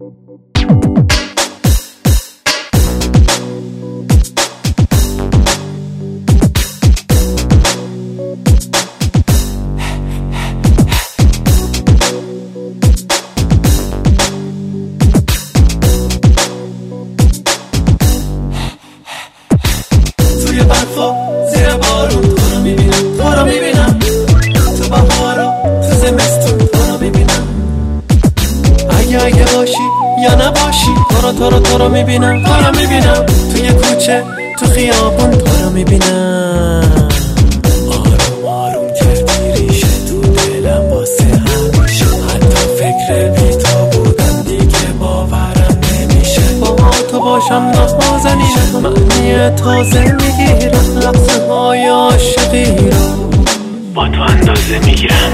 توی برفا زیر بارون تو رو میبینم، تو رو میبینم، تو بهارا تو زمستون تو رو میبینم. اگه باشی یا نباشی تو رو میبینم، تو رو میبینم. توی کوچه تو خیابون تو رو میبینم. آروم آروم کردی ریشه تو دلم واسه همیشه. حتی فکر بی تو بودم دیگه باورم نمیشه. با تو باشم نازنینه، معنی تازه میگیرم. لحظه های عاشقی رو با تو اندازه میگیرم.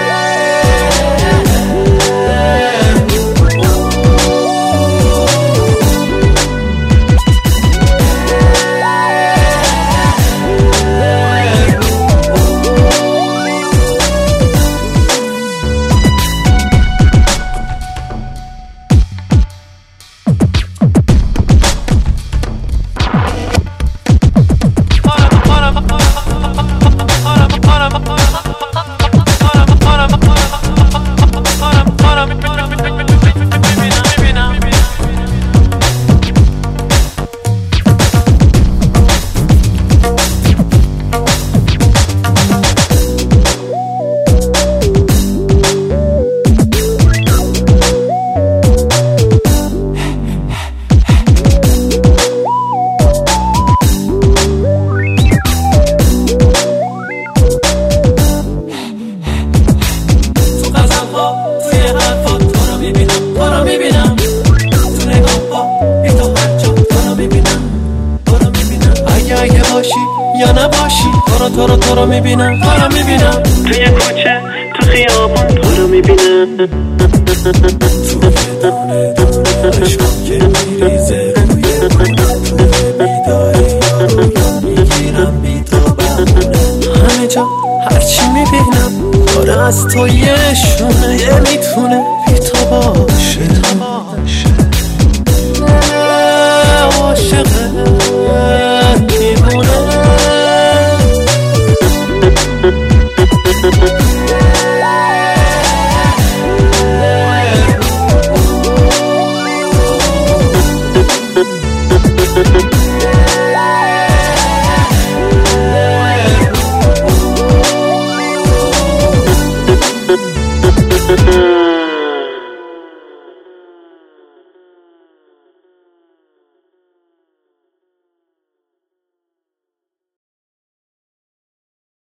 اگه باشی یا نباشی تو رو میبینم، تو رو میبینم. توی کوچه تو خیابون تو رو میبینم. تو دونه دونه عشقم که میریزه روی من. توی بیداری یا رویا میگیرم بی تو بمونه. همه جا هرچی میبینم داره از تو یه شونه. یه میتونه بی تو باشه. عاشقه